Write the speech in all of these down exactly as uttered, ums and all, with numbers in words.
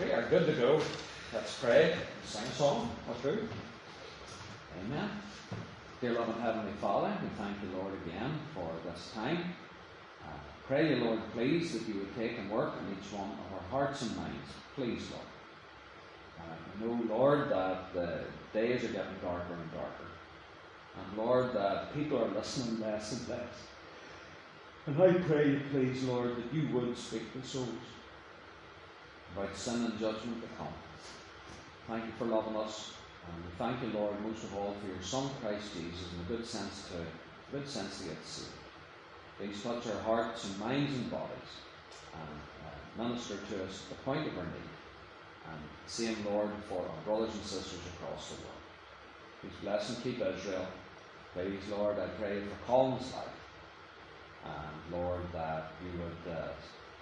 We are good to go. Let's pray, sing a song or two. Amen. Dear loving Heavenly Father, we thank you, Lord, again for this time. Uh, pray you, Lord, please, that you would take and work in each one of our hearts and minds. Please, Lord. Uh, I know, Lord, that the days are getting darker and darker. And Lord, that people are listening less and less. And I pray you, please, Lord, that you would speak to souls about sin and judgment to come. Thank you for loving us. And we thank you, Lord, most of all for your Son, Christ Jesus, and a good sense to a good sense to get saved. Please touch our hearts and minds and bodies, and uh, minister to us at the point of our need. And same, Lord, for our brothers and sisters across the world. Please bless and keep Israel. Please, Lord, I pray for Colin's life. And Lord, that you would uh,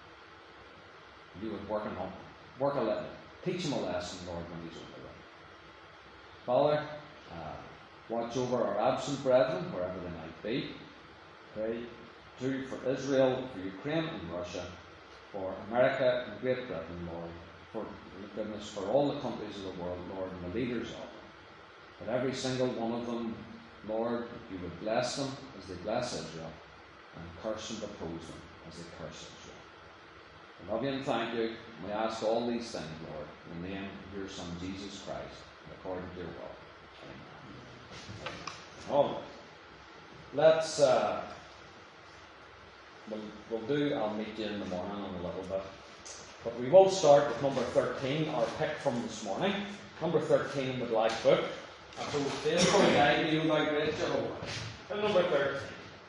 you would work on him, work a little, teach him a lesson, Lord, when he's over there. Father, uh, watch over our absent brethren, wherever they might be. Pray too for Israel, for Ukraine and Russia, for America and Great Britain, Lord, for goodness, for all the countries of the world, Lord, and the leaders of them. That every single one of them, Lord, you would bless them as they bless Israel, and curse and oppose them as they curse Israel. We love you and thank you. And we ask all these things, Lord, in the name of your Son, Jesus Christ, according to your will. Amen. All right. Let's, uh, we'll, we'll do, I'll meet you in the morning in a little bit. But we will start with number thirteen, our pick from this morning. Number thirteen in the Black Book. I told faithful guide you, my great Jehovah. And number thirteen.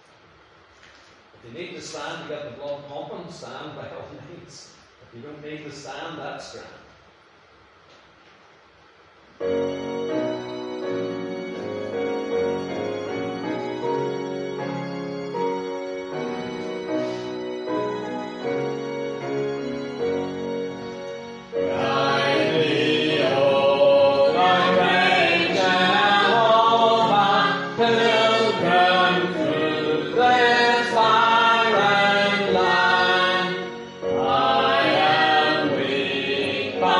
If you need to stand, you get the blood pumping, stand by all means. If you don't need to stand, that's grand. Bye.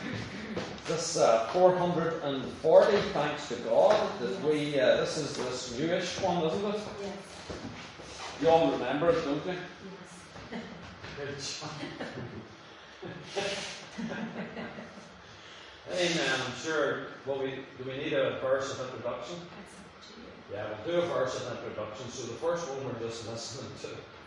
This uh, four hundred forty, thanks to God, that we, uh, this is this newish one, isn't it? Yes. You all remember it, don't you? Yes. Good job. Amen. I'm sure. Well, we do we need a verse of introduction? That's up to you. Yeah, we'll do a verse of introduction. So the first one we're just listening to,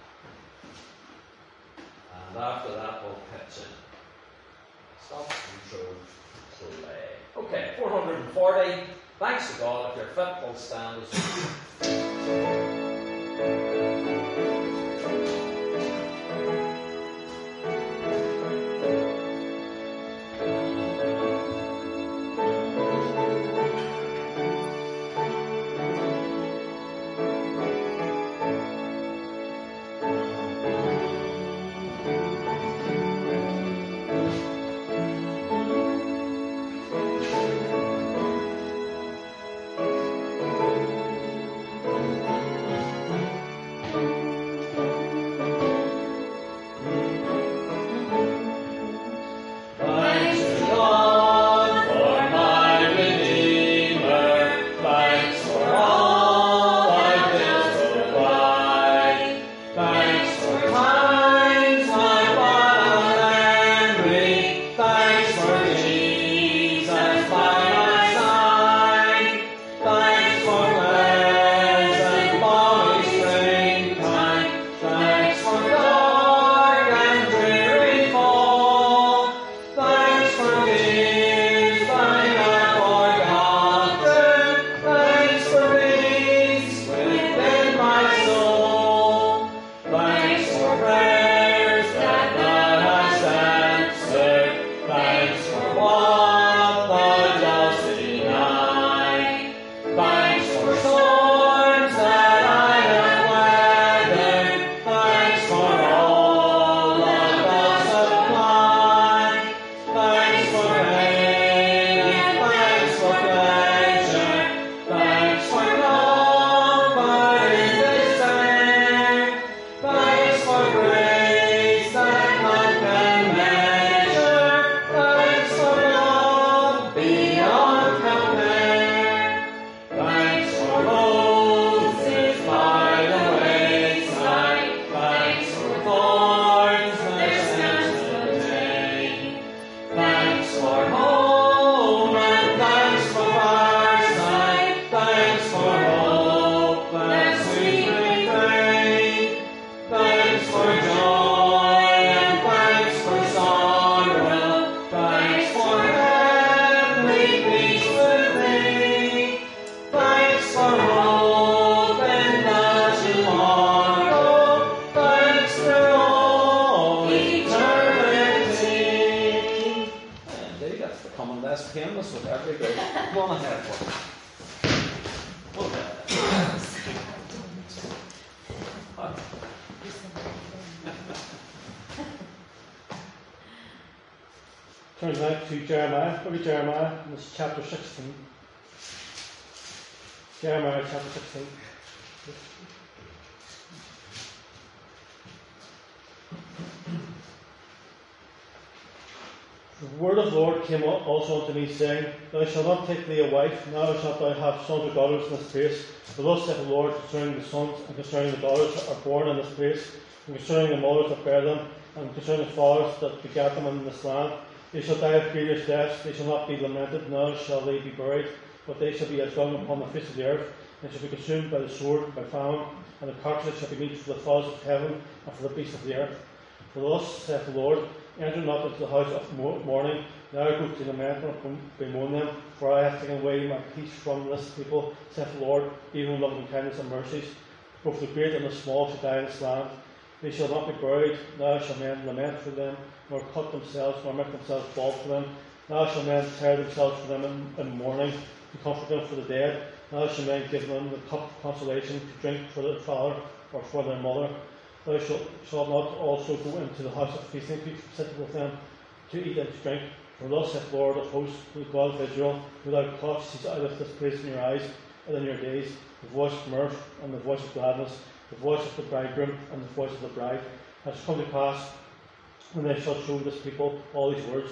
and after that we'll pitch in. Stop, control, play. Okay, four hundred forty. Thanks to God. If you're fit, we'll stand as Turn back to Jeremiah. Look at Jeremiah, and this is chapter sixteen. Jeremiah chapter sixteen. The word of the Lord came also unto me, saying, Thou shalt not take thee a wife, neither shalt thou have sons or daughters in this place. For thus saith the Lord concerning the sons and concerning the daughters that are born in this place, and concerning the mothers that bear them, and concerning the fathers that begat them in this land. They shall die of grievous deaths, they shall not be lamented, neither shall they be buried, but they shall be as dung upon the face of the earth, and shall be consumed by the sword, by famine, and the carcasses shall be meat for the fowls of heaven, and for the beasts of the earth. For thus saith the Lord, Enter not into the house of mourning, neither go to lament and bemoan them, for I have taken away my peace from this people, saith the Lord, even in loving kindness and mercies. Both the great and the small shall die in this land. They shall not be buried, neither shall men lament for them, nor cut themselves, nor make themselves bald for them. Neither shall men tear themselves for them in, in mourning, to comfort them for the dead. Neither shall men give them the cup of consolation to drink for their father or for their mother. Thou shalt, shalt not also go into the house of feasting to sit with them, to eat and to drink. For thus saith the Lord of hosts, the God of Israel, who thou caustest out of this place in your eyes, and in your days, the voice of mirth and the voice of gladness, the voice of the bridegroom and the voice of the bride, has come to pass when they shall show this people all these words.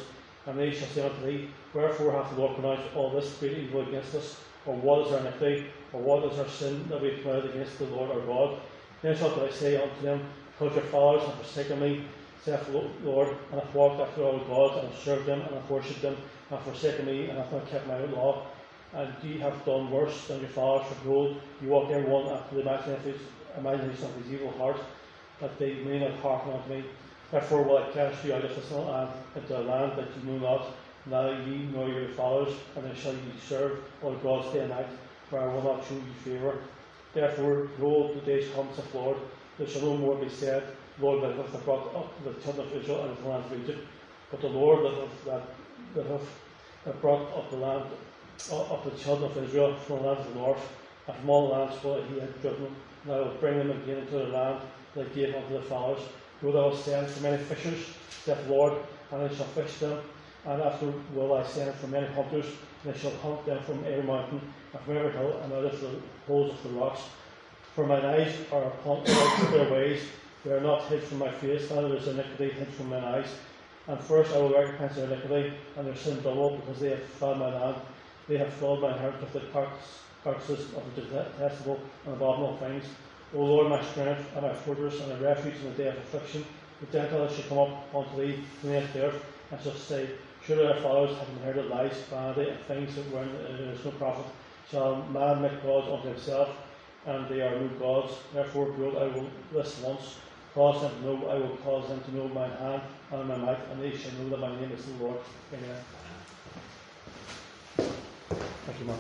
And they shall say unto thee, Wherefore hath the Lord pronounced all this great evil against us? Or what is our iniquity? Or what is our sin that we have committed against the Lord our God? Then shalt thou say unto them, Because your fathers have forsaken me, saith the Lord, and have walked after other gods, and have served them, and have worshipped them, and have forsaken me, and have not kept my law. And ye have done worse than your fathers, for behold, you walk every one after the imagination of his evil heart, that they may not hearken unto me. Therefore will I cast you out of this land into a land that ye know not, neither ye nor your fathers, and then shall ye serve other gods day and night, for I will not show you favour. Therefore, behold, the days come, saith the Lord, there shall no more be said, Lord, that hath brought up the children of Israel out of the land of Egypt, but the Lord that hath, that, that hath that brought up the land of the children of Israel from the land of the north, and from all lands where he had driven them, and I will bring them again into the land that I gave unto their fathers. Behold, I will send for many fishers, saith the Lord, and they shall fish them, and after will I send for many hunters, and they shall hunt them from every mountain, and from every hill, and out of the holes of the rocks. For mine eyes are upon all their ways, they are not hid from my face, neither is iniquity hid from mine eyes. And first I will recompense their iniquity, and their sin double, because they have defiled my land. They have filled my heart with the carcasses of the detestable and abominable things. O Lord, my strength, and my fortress, and a refuge in the day of affliction, the Gentiles shall come up unto thee from the earth, earth, and shall say, Surely our fathers have inherited lies, vanity, and things that wherein there is no profit. Shall man make gods unto himself, and they are no gods? Therefore, behold, I will this once cause them to know, I will cause them to know mine hand and my might, and they shall know that my name is the Lord. Amen. Thank you, Mark.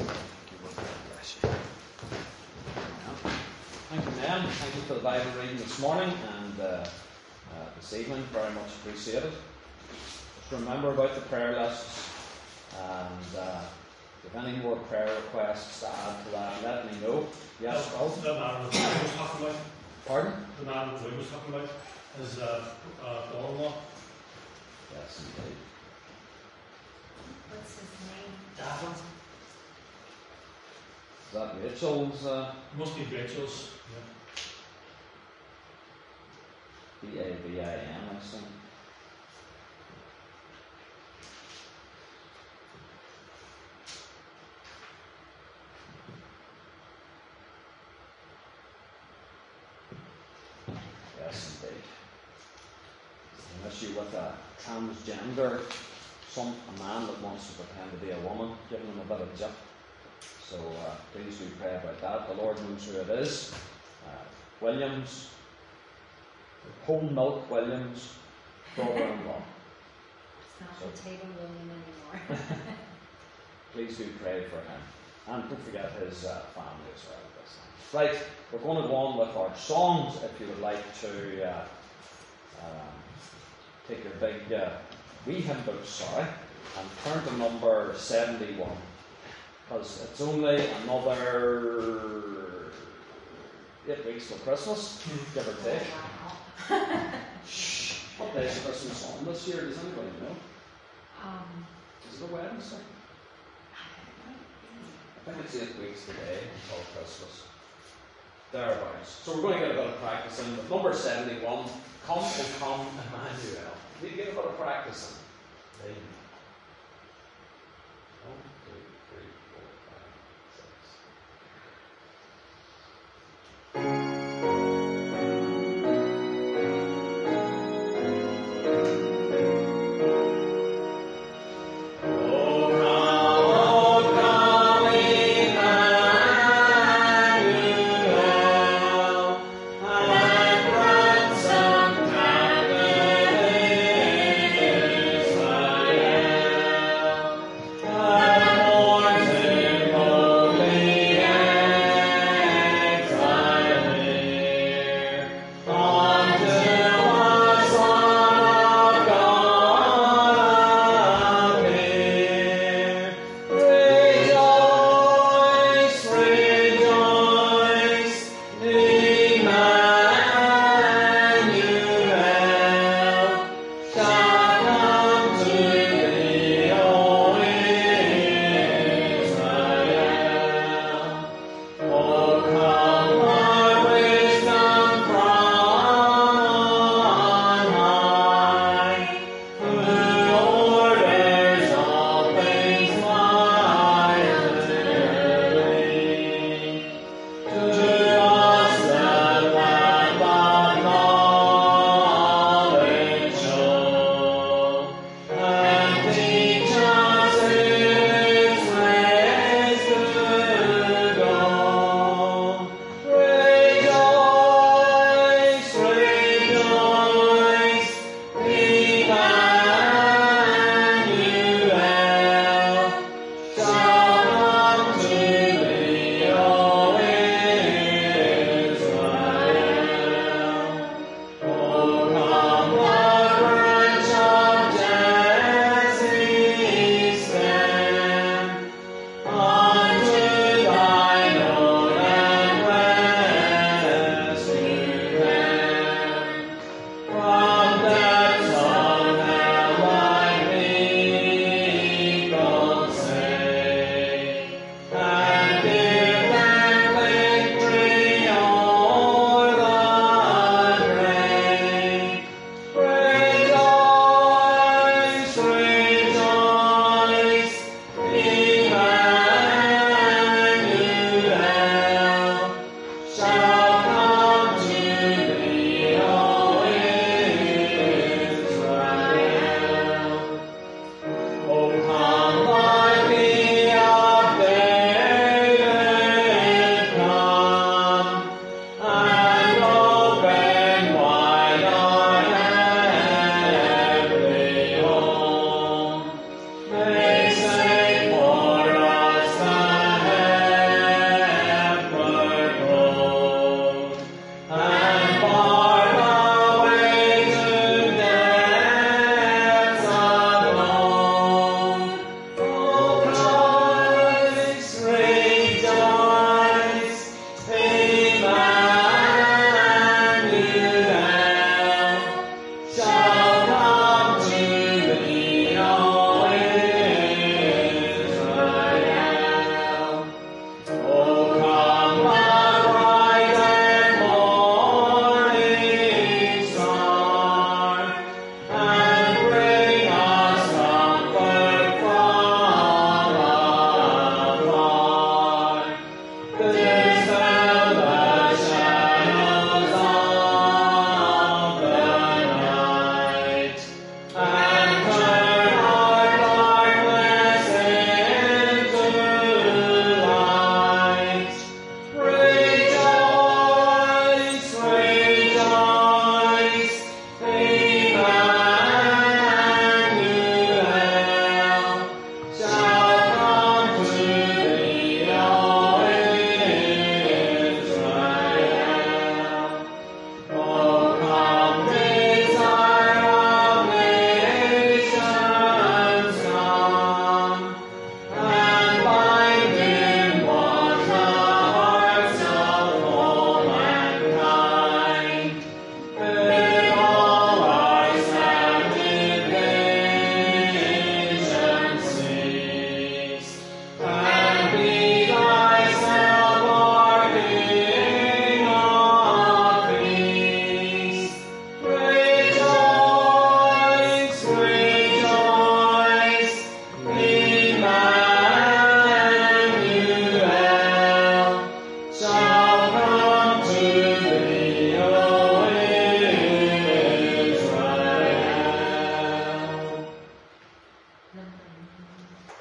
Thank you, ma'am. Thank you for the Bible reading this morning and uh, uh, this evening. Very much appreciated. Just remember about the prayer lists, and uh, if any more prayer requests to add to that, let me know. Yes, Phil? The man with the boy was talking about. Pardon? The man with the boy was talking about his uh, uh, daughter-in-law. Yes, indeed. What's his name? Davin. Is that Rachel's? Uh, Must be Rachel's. Yeah. B A V I N, I think. Yes, indeed. An issue with a transgender, some a man that wants to pretend to be a woman, giving him a bit of jip. So uh, please do pray about that. The Lord knows who it is. Uh, Williams, Whole Milk Williams, brother-in-law. It's not So- Potato William anymore. Please do pray for him. And don't forget his uh, family as well. at this time. Right, we're going to go on with our songs. If you would like to uh, um, take your big uh, wee hymn book, sorry, and turn to number seventy-one. Because it's only another eight weeks till Christmas, give or take. Wow. Shh. What day is Christmas on this year? Does anybody know? Um, Is it a Wednesday? I think it's eight weeks today until Christmas. Thereabouts. So we're going to get a bit of practice in. With number seventy-one, Come, O Come, Emmanuel. We get a bit of practice in. Amen. One, two, three, four, five, six. Ransom captive Israel.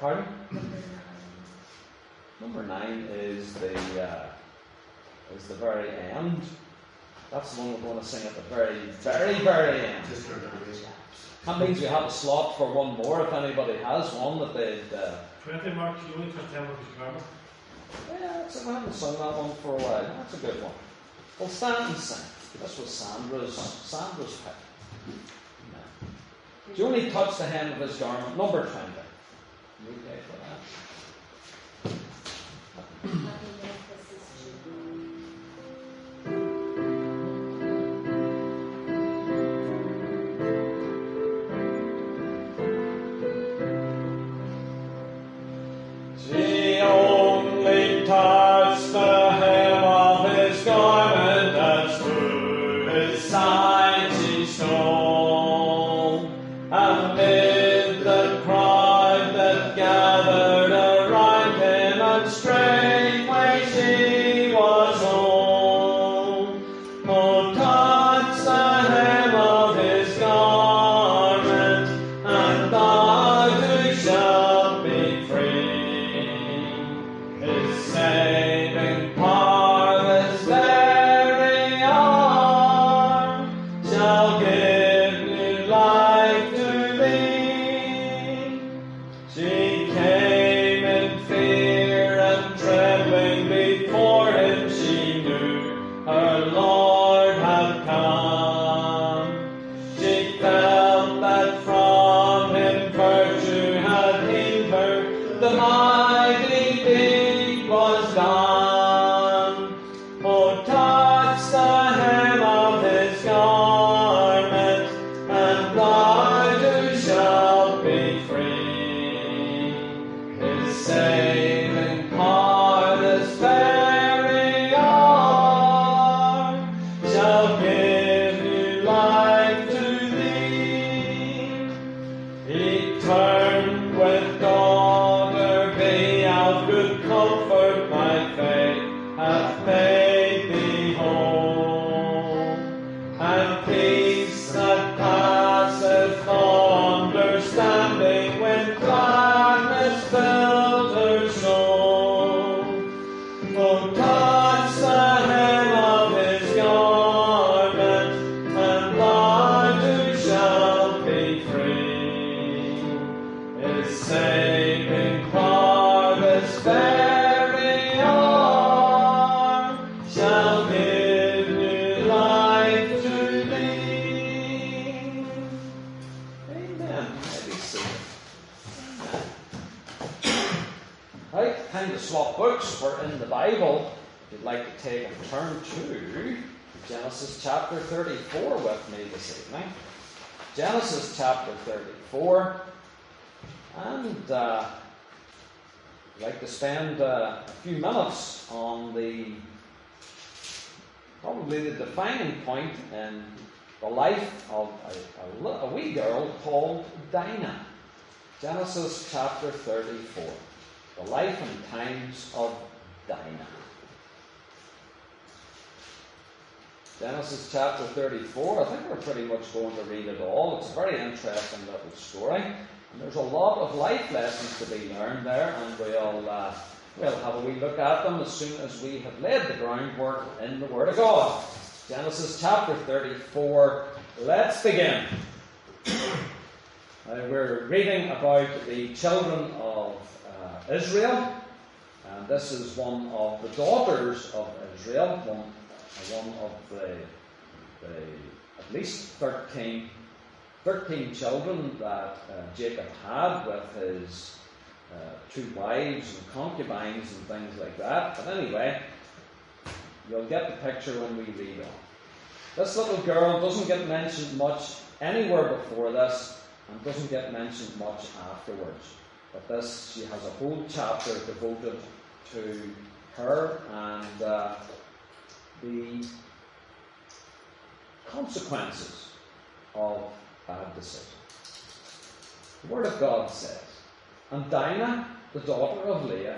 Pardon? Number nine. Number nine is the uh, is the very end. That's the one we're going to sing at the very, very, very end. Just for the reason. That means we have a slot for one more if anybody has one that they'd. Uh, Twenty mark, you only can tell what you remember. yeah, so we haven't sung that one for a while. That's a good one. We'll stand and sing. This was Sandra's Sandra's pick. Yeah. Do you only touch the hem of his garment? Number twenty. You okay for that? Happy Memphis is true. She only touched the hem of his garment, as through his side she stole. Amid the crowd that gathered around him, and straightway she was home. Oh, touch the hem of his garment, and thou too shalt be free. His saving power, this very hour, shall give new life to thee. She came in fear and trembling before him. She knew her Lord had come. She felt that from him virtue had healed her. The mighty deed was done. Oh, touch the hem of his garment, and thou too shalt be free. His saving power, this very hour, shall give new life to thee. He turned with daughter, be of good comfort, my faith hath made thee whole. And peace that passeth all understanding, when gladness filled her soul. Oh, touch the hem of his garment, and thou too shalt be free. His saving power, this very hour, shall give new life to thee. Amen. Maybe so. Right, time to swap books. We're in the Bible. If you'd like to take a turn to Genesis chapter thirty-four with me this evening. Genesis chapter thirty-four. And uh, I'd like to spend uh, a few minutes on the probably the defining point in the life of a, a, a wee girl called Dinah. Genesis chapter thirty-four. The life and times of Dinah. Genesis chapter thirty-four. I think we're pretty much going to read it all. It's a very interesting little story. And there's a lot of life lessons to be learned there, and we'll, uh, we'll have a wee look at them as soon as we have laid the groundwork in the Word of God. Genesis chapter thirty-four. Let's begin. Uh, we're reading about the children of uh, Israel, and this is one of the daughters of Israel, one, uh, one of the, the at least thirteen, thirteen children that uh, Jacob had with his uh, two wives and concubines and things like that. But anyway, you'll get the picture when we read on. This little girl doesn't get mentioned much anywhere before this, and doesn't get mentioned much afterwards. But this, she has a whole chapter devoted to her and uh, the consequences of bad decisions. The Word of God says, and Dinah, the daughter of Leah,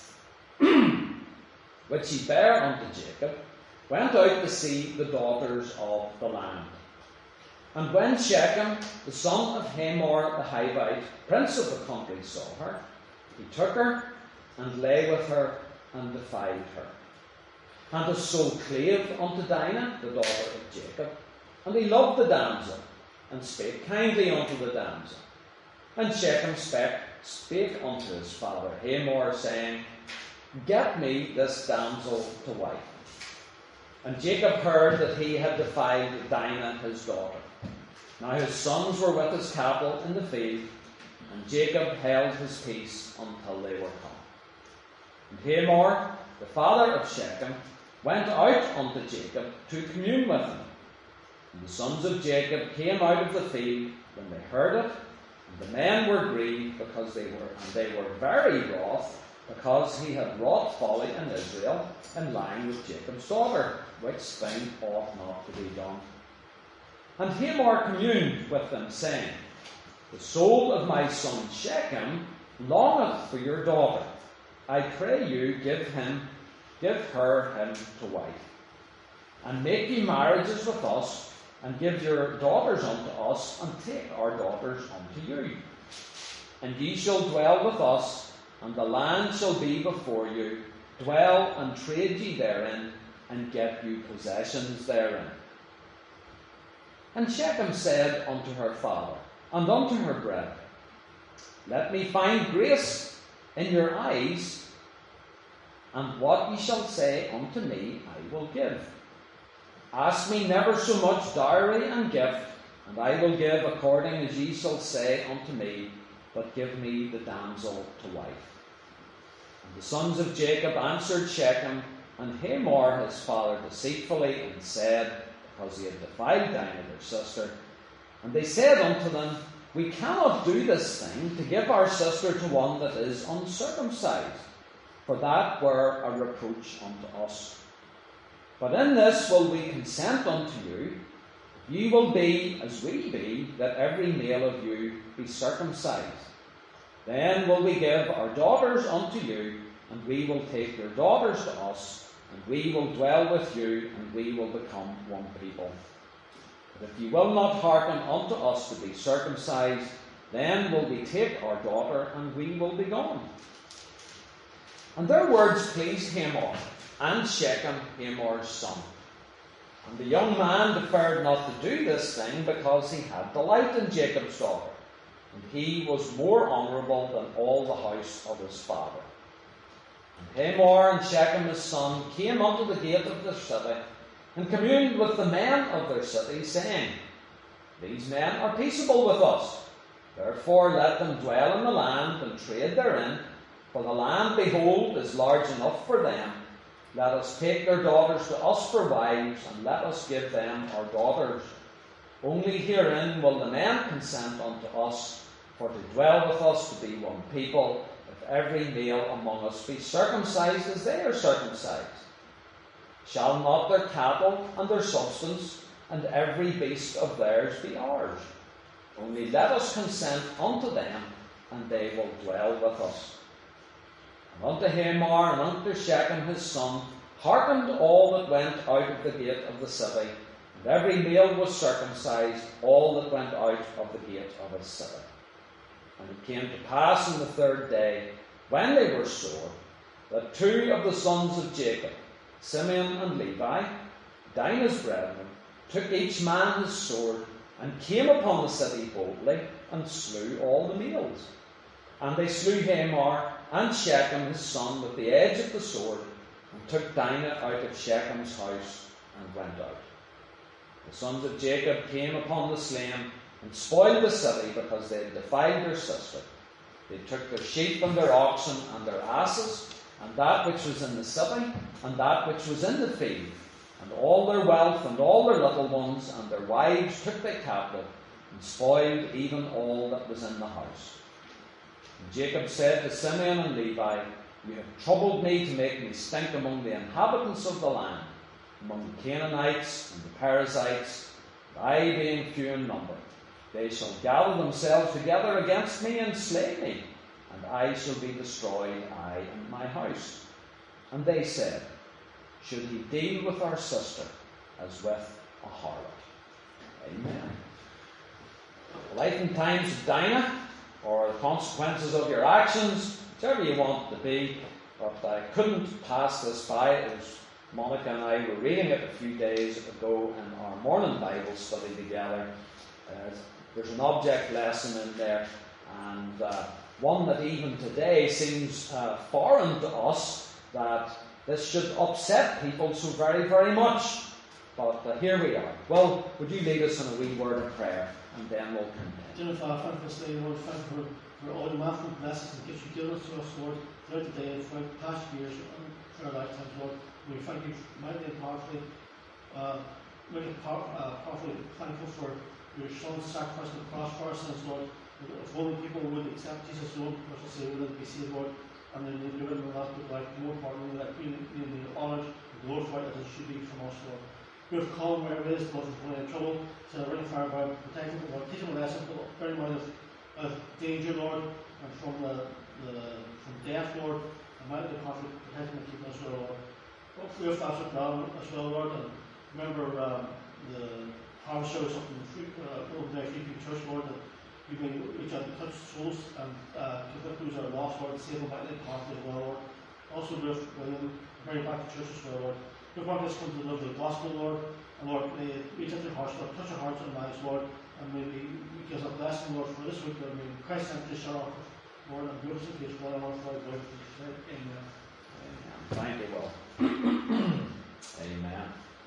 which he bare unto Jacob, went out to see the daughters of the land. And when Shechem, the son of Hamor the Hivite, prince of the country, saw her, He took her, and lay with her, and defiled her. And his soul clave unto Dinah, the daughter of Jacob. And he loved the damsel, and spake kindly unto the damsel. And Shechem spake, spake unto his father Hamor, saying, Get me this damsel to wife. And Jacob heard that he had defiled Dinah his daughter. Now his sons were with his cattle in the field, and Jacob held his peace until they were come. And Hamor, the father of Shechem, went out unto Jacob to commune with him. And the sons of Jacob came out of the field when they heard it, and the men were grieved because they were, and they were very wroth, because he had wrought folly in Israel, in lying with Jacob's daughter, which thing ought not to be done. And Hamor communed with them, saying, The soul of my son Shechem longeth for your daughter. I pray you give him, give her him to wife. And make ye marriages with us, and give your daughters unto us, and take our daughters unto you. And ye shall dwell with us, and the land shall be before you. Dwell and trade ye therein, and get you possessions therein. And Shechem said unto her father, and unto her brethren, Let me find grace in your eyes, and what ye shall say unto me I will give. Ask me never so much dowry and gift, and I will give according as ye shall say unto me, but give me the damsel to wife. And the sons of Jacob answered Shechem and Hamor his father deceitfully, and said, because he had defiled Dinah their sister, and they said unto them, We cannot do this thing, to give our sister to one that is uncircumcised, for that were a reproach unto us. But in this will we consent unto you, if ye will be as we be, that every male of you be circumcised. Then will we give our daughters unto you, and we will take your daughters to us, and we will dwell with you, and we will become one people. But if ye will not hearken unto us to be circumcised, then will we take our daughter, and we will be gone. And their words pleased Hamor, and Shechem, Hamor's son. And the young man deferred not to do this thing, because he had delight in Jacob's daughter, and he was more honourable than all the house of his father. And Hamor and Shechem his son came unto the gate of the city, and communed with the men of their city, saying, These men are peaceable with us, therefore let them dwell in the land, and trade therein, for the land, behold, is large enough for them. Let us take their daughters to us for wives, and let us give them our daughters. Only herein will the men consent unto us, for to dwell with us to be one people, if every male among us be circumcised as they are circumcised. Shall not their cattle and their substance, and every beast of theirs be ours? Only let us consent unto them, and they will dwell with us. And unto Hamor and unto Shechem his son hearkened all that went out of the gate of the city, and every male was circumcised, all that went out of the gate of his city. And it came to pass in the third day, when they were sore, that two of the sons of Jacob, Simeon and Levi, Dinah's brethren, took each man his sword, and came upon the city boldly, and slew all the males. And they slew Hamor and Shechem his son with the edge of the sword, and took Dinah out of Shechem's house, and went out. The sons of Jacob came upon the slain, and spoiled the city, because they had defiled their sister. They took their sheep and their oxen and their asses, and that which was in the city, and that which was in the field, and all their wealth and all their little ones, and their wives took they captive, and spoiled even all that was in the house. And Jacob said to Simeon and Levi, You have troubled me to make me stink among the inhabitants of the land, among the Canaanites and the Perizzites, and I being few in number. They shall gather themselves together against me and slay me, and I shall be destroyed, I and my house. And they said, Should he deal with our sister as with a harlot? Amen. Life and times of Dinah, or the consequences of your actions, whichever you want it to be, but I couldn't pass this by. It was Monica and I were reading it a few days ago in our morning Bible study together. Uh, there's an object lesson in there, and uh, one that even today seems uh, foreign to us, that this should upset people so very, very much. But uh, here we are. Well, would you lead us in a wee word of prayer, and then we'll continue. Dear Father, thank you for this day, Lord. Thank you for, for all the manifold blessings and gifts you've given us to us, Lord, throughout the day and throughout the past years and for our lifetimes, Lord. We thank you mightily and powerfully, uh, really power, uh, powerfully thankful for your Son's sacrifice on the cross for our sins, Lord. If only people would accept Jesus, Lord, or to say, would be saved, Lord, and then they'd be written in that book, like, more importantly, that being honoured and glorified as it should be from us, Lord. We have called wherever it is, Lord, from any trouble, to the ring of fire, by protecting, Lord, teaching a lesson, very much of, of danger, Lord, and from the, the from death, Lord, and mighty conflict, protecting and keeping us, Lord. Hopefully, if that's what now as well, Lord, and remember um, the harvest service up in the free, uh, Old Day Free People Church, Lord, that we can reach out and touch souls and uh, to lift those that are lost, Lord, and save them mightily and conflict as well, Lord. Also, lift William, bring back to church as well, Lord. We want us to come to love the gospel, Lord, and Lord, may it reach out their hearts, Lord, touch our hearts and lives, Lord, and may we give us a blessing, Lord, for this week, Lord, may Christ sent this shut off, Lord, and give us a peace, Lord, and Lord, for our glory. Amen. Thank you, Will. Amen.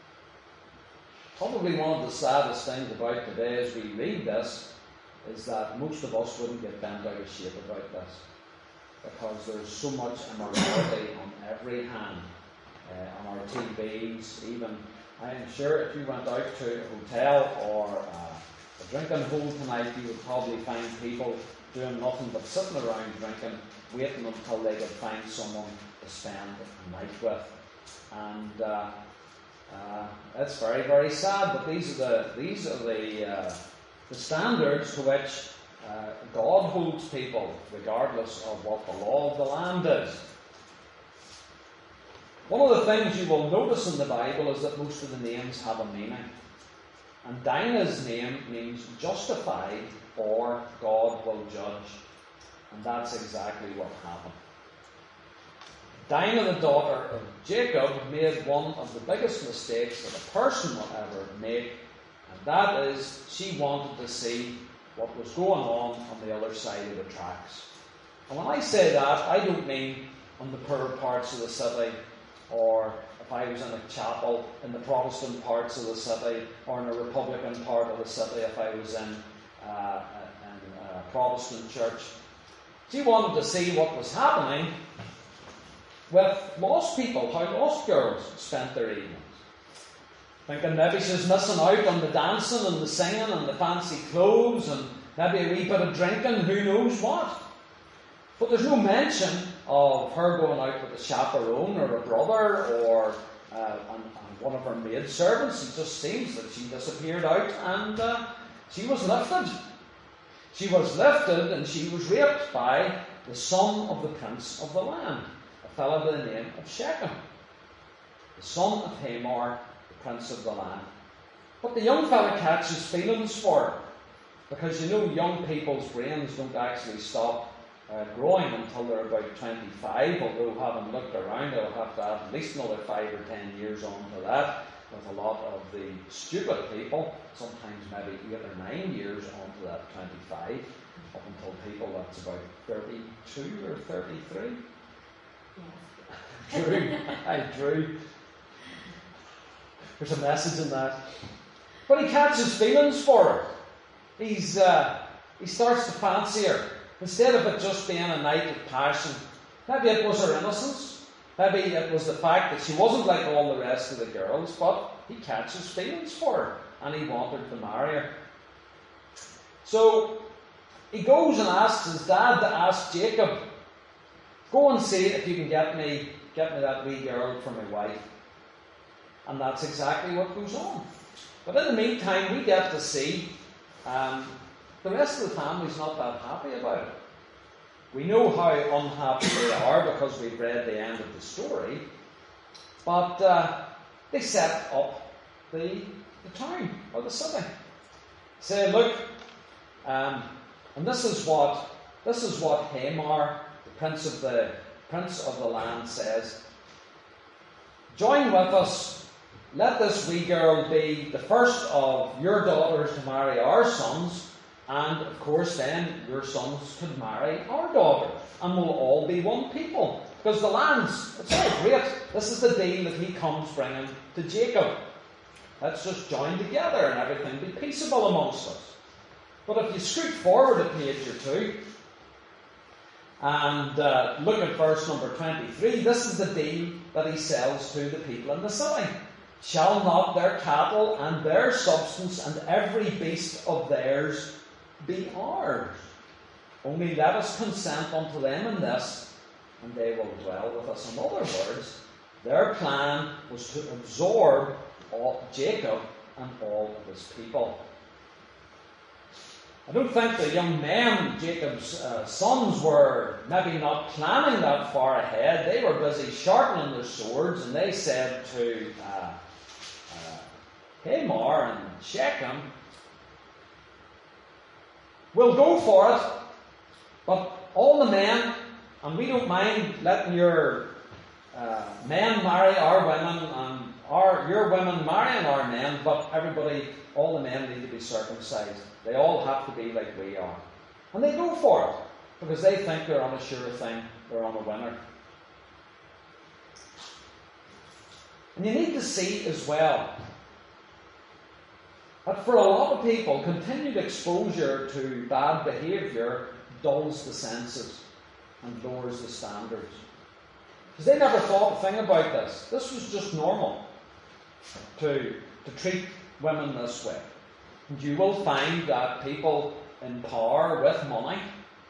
Probably one of the saddest things about today as we read this is that most of us wouldn't get bent out of shape about this, because there's so much immorality on every hand. Uh, on our T Vs, even, I am sure if you went out to a hotel or uh, a drinking hole tonight, you would probably find people doing nothing but sitting around drinking, waiting until they could find someone to spend the night with. And uh, uh, it's very, very sad, but these are the these are the uh, the standards to which uh, God holds people, regardless of what the law of the land is. One of the things you will notice in the Bible is that most of the names have a meaning. And Dinah's name means justified, or God will judge. And that's exactly what happened. Dinah, the daughter of Jacob, made one of the biggest mistakes that a person will ever make, and that is, she wanted to see what was going on on the other side of the tracks. And when I say that, I don't mean on the poorer parts of the city, or if I was in a chapel in the Protestant parts of the city, or in a Republican part of the city if I was in, uh, in a Protestant church. She wanted to see what was happening with lost people, how lost girls spent their evenings. Thinking maybe she's missing out on the dancing and the singing and the fancy clothes and maybe a wee bit of drinking, who knows what. But there's no mention of her going out with a chaperone or a brother or uh, and, and one of her maidservants. It just seems that she disappeared out and uh, she was lifted. She was lifted and she was raped by the son of the prince of the land, a fellow by the name of Shechem, the son of Hamor, the prince of the land. But the young fellow catches feelings for her, because you know young people's brains don't actually stop Uh, growing until they're about twenty-five, although having looked around, they'll have to add at least another five or ten years on to that, with a lot of the stupid people, sometimes maybe eight or nine years on to that twenty-five, up until people that's about thirty-two or thirty-three. Yes. Drew, I Drew. There's a message in that. But he catches feelings for her. He's uh, he starts to fancy her. Instead of it just being a night of passion, maybe it was her innocence. Maybe it was the fact that she wasn't like all the rest of the girls, but he catches feelings for her, and he wanted to marry her. So he goes and asks his dad to ask Jacob, go and see if you can get me, get me that wee girl for my wife. And that's exactly what goes on. But in the meantime, we get to see um, the rest of the family's not that happy about it. We know how unhappy they are because we've read the end of the story. But uh, they set up the, the town or the city. Say, look, um, and this is what this is what Hamor, the prince of the prince of the land says, "Join with us. Let this wee girl be the first of your daughters to marry our sons, and of course then your sons could marry our daughters, and we'll all be one people." Because the land's, it's all great. This is the deal that he comes bringing to Jacob. Let's just join together and everything be peaceable amongst us. But if you scoot forward a page or two, and uh, look at verse number twenty-three, this is the deal that he sells to the people in the city. "Shall not their cattle and their substance and every beast of theirs be ours? Only let us consent unto them in this, and they will dwell with us." In other words, their plan was to absorb all, Jacob and all of his people. I don't think the young men, Jacob's uh, sons, were maybe not planning that far ahead. They were busy sharpening their swords, and they said to uh, uh, Hamor and Shechem, "We'll go for it, but all the men, and we don't mind letting your uh, men marry our women, and our your women marrying our men, but everybody, all the men need to be circumcised. They all have to be like we are." And they go for it, because they think they're on a sure thing, they're on a winner. And you need to see as well that for a lot of people, continued exposure to bad behaviour dulls the senses and lowers the standards. Because they never thought a thing about this. This was just normal to, to treat women this way. And you will find that people in power with money,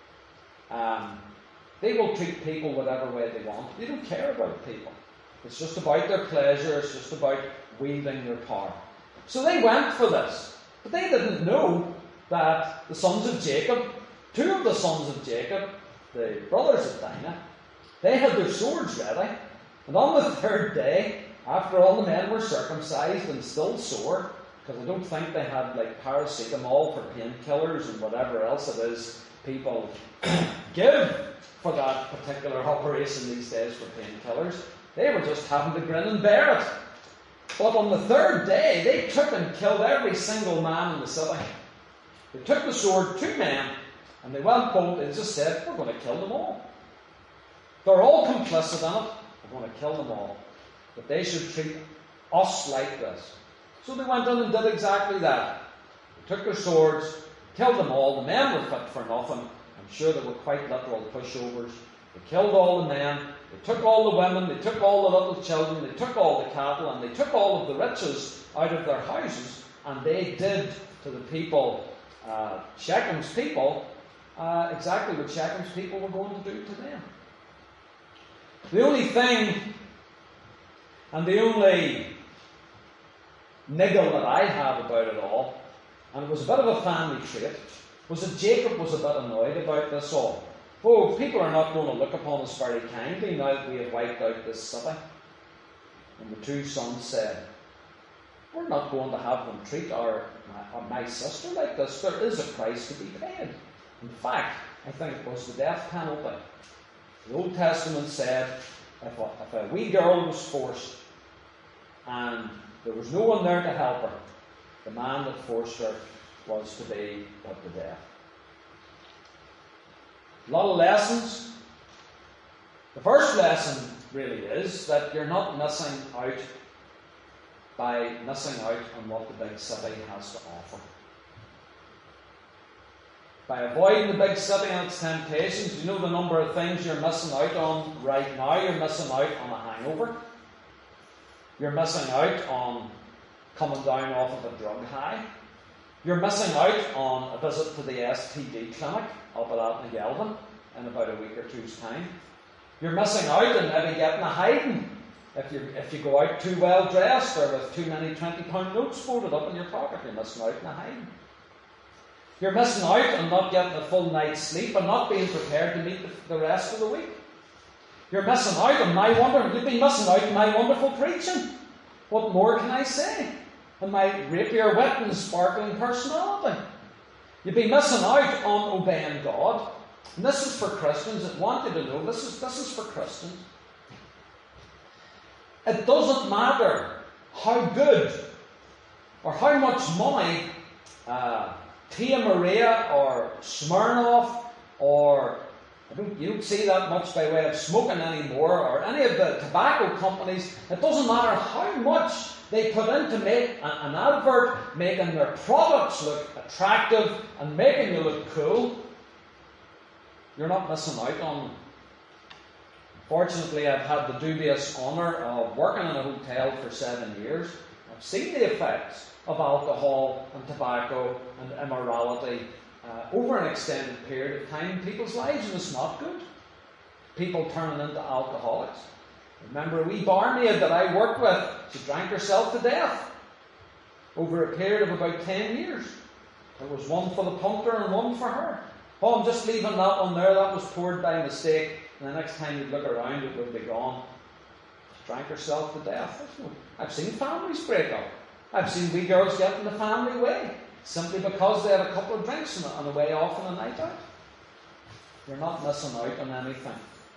um, they will treat people whatever way they want. They don't care about people. It's just about their pleasure. It's just about wielding their power. So they went for this. But they didn't know that the sons of Jacob, two of the sons of Jacob, the brothers of Dinah, they had their swords ready. And on the third day, after all the men were circumcised and still sore, because I don't think they had like paracetamol for painkillers and whatever else it is people give for that particular operation these days for painkillers, they were just having to grin and bear it. But on the third day, they took and killed every single man in the city. They took the sword, two men, and they went bold and just said, "We're going to kill them all. They're all complicit in it. We're going to kill them all. But they should treat us like this." So they went in and did exactly that. They took their swords, killed them all. The men were fit for nothing. I'm sure they were quite literal pushovers. They killed all the men. They took all the women. They took all the little children. They took all the cattle. And they took all of the riches out of their houses. And they did to the people, uh, Shechem's people, uh, exactly what Shechem's people were going to do to them. The only thing, and the only niggle that I have about it all, and it was a bit of a family trait, was that Jacob was a bit annoyed about this all. Oh, people are not going to look upon us very kindly now that we have wiped out this city. And the two sons said, "We're not going to have them treat our my, my sister like this. There is a price to be paid." In fact, I think it was the death penalty. The Old Testament said if a, if a wee girl was forced and there was no one there to help her, the man that forced her was to be put to death. A lot of lessons. The first lesson really is that you're not missing out by missing out on what the big city has to offer. By avoiding the big city and its temptations, you know the number of things you're missing out on right now. You're missing out on a hangover. You're missing out on coming down off of a drug high. You're missing out on a visit to the S T D clinic up at Atnagelvin in about a week or two's time. You're missing out on maybe getting a hiding if you if you go out too well dressed or with too many twenty pound notes folded up in your pocket. You're missing out on a hiding. You're missing out on not getting a full night's sleep and not being prepared to meet the, the rest of the week. You're missing out on my wonder. You've been missing out on my wonderful preaching. What more can I say? And my rapier wit and sparkling personality. You've been missing out on obeying God. And this is for Christians. I want you to know this is, this is for Christians. It doesn't matter how good or how much money uh, Tia Maria or Smirnoff or I don't, you don't see that much by way of smoking anymore, or any of the tobacco companies. It doesn't matter how much they put in to make an, an advert, making their products look attractive and making you look cool. You're not missing out on them. Fortunately, I've had the dubious honour of working in a hotel for seven years. I've seen the effects of alcohol and tobacco and immorality Uh, over an extended period of time in people's lives, and it's not good. People turning into alcoholics. Remember a wee barmaid that I worked with, she drank herself to death over a period of about ten years. There was one for the punter and one for her. Oh, I'm just leaving that one there, that was poured by mistake, and the next time you'd look around it would be gone. She drank herself to death. I've seen families break up. I've seen wee girls get in the family way, simply because they had a couple of drinks on the way off on a night out. You're not missing out on anything.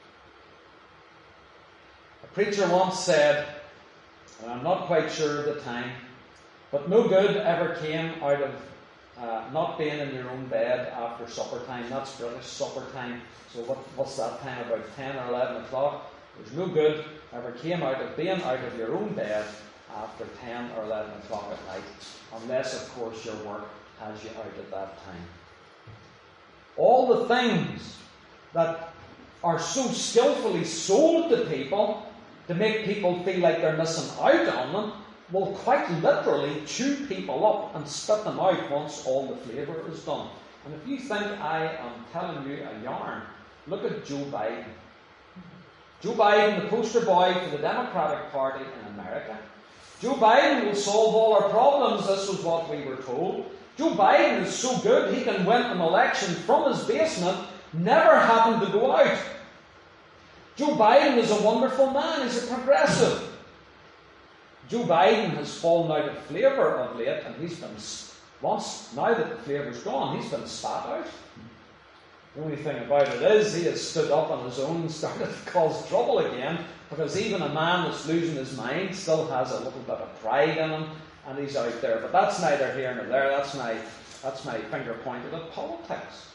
A preacher once said, and I'm not quite sure of the time, but no good ever came out of uh, not being in your own bed after supper time. That's British supper time. So what, what's that time? About ten or eleven o'clock. There's no good ever came out of being out of your own bed after ten or eleven o'clock at night, unless, of course, your work has you out at that time. All the things that are so skillfully sold to people to make people feel like they're missing out on them will quite literally chew people up and spit them out once all the flavour is done. And if you think I am telling you a yarn, look at Joe Biden. Joe Biden, the poster boy for the Democratic Party in America. Joe Biden will solve all our problems, this was what we were told. Joe Biden is so good he can win an election from his basement, never having to go out. Joe Biden is a wonderful man, he's a progressive. Joe Biden has fallen out of flavour of late, and he's been, once, now that the flavour's gone, he's been spat out. The only thing about it is he has stood up on his own and started to cause trouble again, because even a man that's losing his mind still has a little bit of pride in him, and he's out there. But that's neither here nor there. That's my, that's my finger pointed at politics.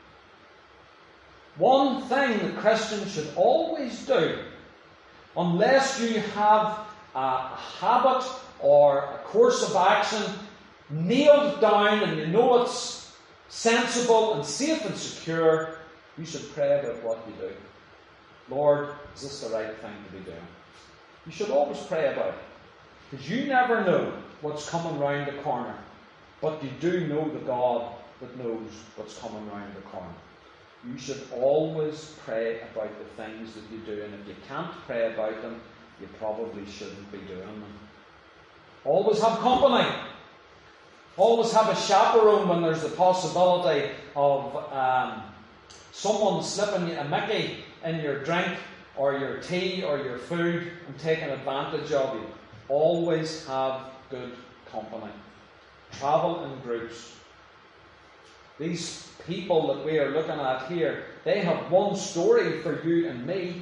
One thing the Christian should always do, unless you have a habit or a course of action nailed down and you know it's sensible and safe and secure, you should pray about what you do. Lord, is this the right thing to be doing? You should always pray about it. Because you never know what's coming round the corner. But you do know the God that knows what's coming round the corner. You should always pray about the things that you do. And if you can't pray about them, you probably shouldn't be doing them. Always have company. Always have a chaperone when there's the possibility of um, someone slipping you a Mickey in your drink or your tea or your food and taking advantage of you. Always have good company. Travel in groups. These people that we are looking at here, they have one story for you and me.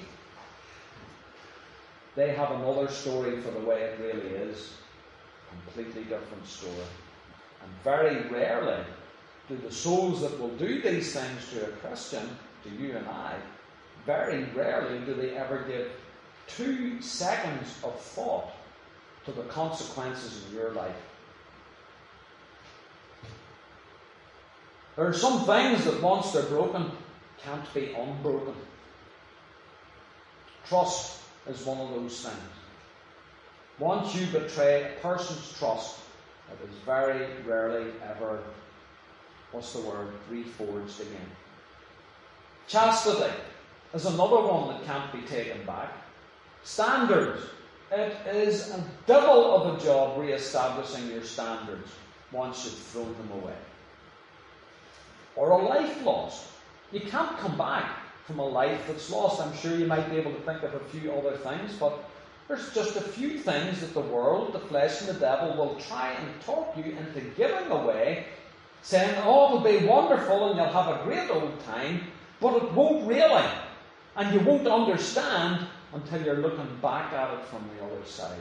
They have another story for the way it really is. Completely different story. And very rarely do the souls that will do these things to a Christian, to you and I, very rarely do they ever give two seconds of thought to the consequences of your life. There are some things that once they're broken, can't be unbroken. Trust is one of those things. Once you betray a person's trust, it is very rarely ever, what's the word, reforged again. Chastity is another one that can't be taken back. Standards. It is a devil of a job re-establishing your standards once you've thrown them away. Or a life lost. You can't come back from a life that's lost. I'm sure you might be able to think of a few other things, but there's just a few things that the world, the flesh and the devil will try and talk you into giving away, saying, oh, it'll be wonderful and you'll have a great old time, But it won't really. And you won't understand until you're looking back at it from the other side.